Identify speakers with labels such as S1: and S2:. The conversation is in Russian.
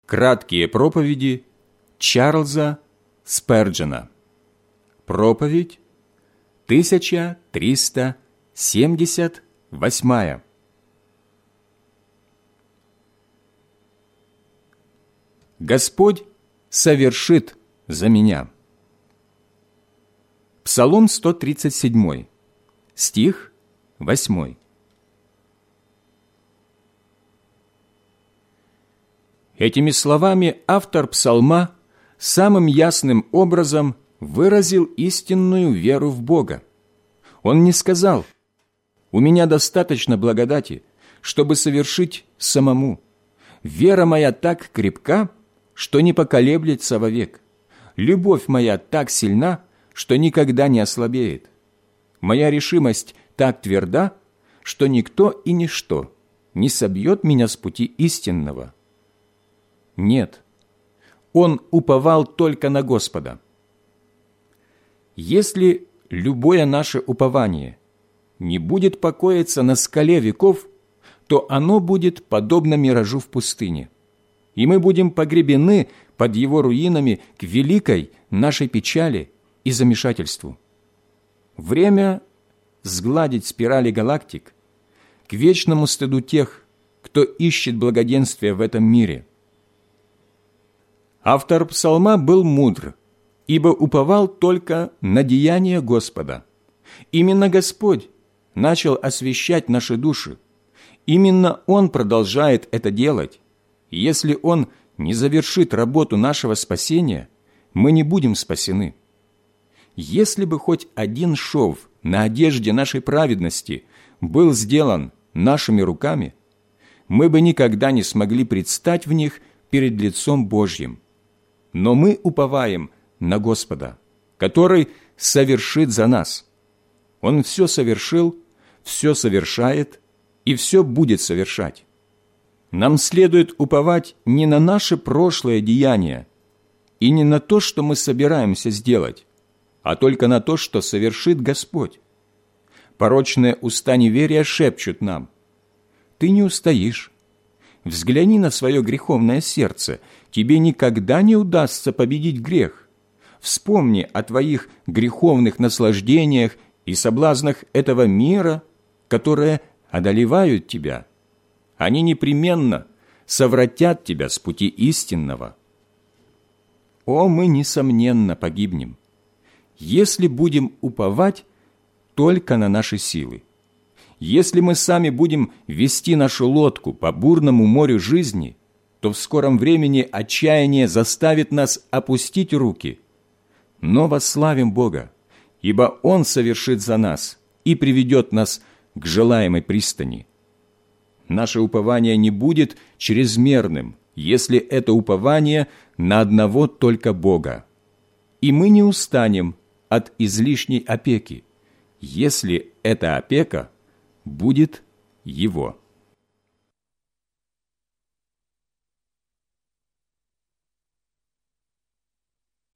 S1: Краткие проповеди Чарльза Сперджена. Проповедь 1378. Господь совершит за меня. Псалом 137, стих 8. Этими словами автор псалма самым ясным образом выразил истинную веру в Бога. Он не сказал: «У меня достаточно благодати, чтобы совершить самому. Вера моя так крепка, что не поколеблется вовек. Любовь моя так сильна, что никогда не ослабеет. Моя решимость так тверда, что никто и ничто не собьет меня с пути истинного». Нет, он уповал только на Господа. Если любое наше упование не будет покоиться на скале веков, то оно будет подобно миражу в пустыне, и мы будем погребены под его руинами к великой нашей печали и замешательству. Время сгладить спирали галактик к вечному стыду тех, кто ищет благоденствия в этом мире. Автор псалма был мудр, ибо уповал только на деяния Господа. Именно Господь начал освящать наши души. Именно Он продолжает это делать. И если Он не завершит работу нашего спасения, мы не будем спасены. Если бы хоть один шов на одежде нашей праведности был сделан нашими руками, мы бы никогда не смогли предстать в них перед лицом Божьим. Но мы уповаем на Господа, который совершит за нас. Он все совершил, все совершает и все будет совершать. Нам следует уповать не на наши прошлые деяния и не на то, что мы собираемся сделать, а только на то, что совершит Господь. Порочные уста неверия шепчут нам: «Ты не устоишь. Взгляни на свое греховное сердце, тебе никогда не удастся победить грех. Вспомни о твоих греховных наслаждениях и соблазнах этого мира, которые одолевают тебя. Они непременно совратят тебя с пути истинного». О, мы, несомненно, погибнем, если будем уповать только на наши силы. Если мы сами будем вести нашу лодку по бурному морю жизни, то в скором времени отчаяние заставит нас опустить руки. Но восславим Бога, ибо Он совершит за нас и приведет нас к желаемой пристани. Наше упование не будет чрезмерным, если это упование на одного только Бога. И мы не устанем от излишней опеки, если эта опека будет Его.